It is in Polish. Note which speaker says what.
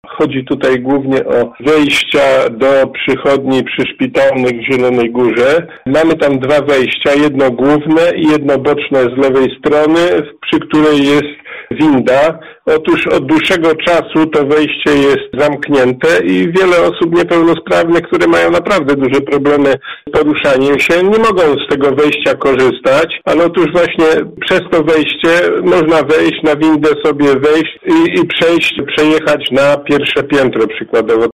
Speaker 1: Chodzi tutaj głównie o wejścia do przychodni przyszpitalnych w Zielonej Górze. Mamy tam dwa wejścia, jedno główne i jedno boczne z lewej strony, przy której jest winda. Otóż od dłuższego czasu to wejście jest zamknięte i wiele osób niepełnosprawnych, które mają naprawdę duże problemy z poruszaniem się, nie mogą z tego wejścia korzystać, ale otóż właśnie przez to wejście można wejść, na windę sobie wejść i przejechać na pierwsze piętro przykładowo.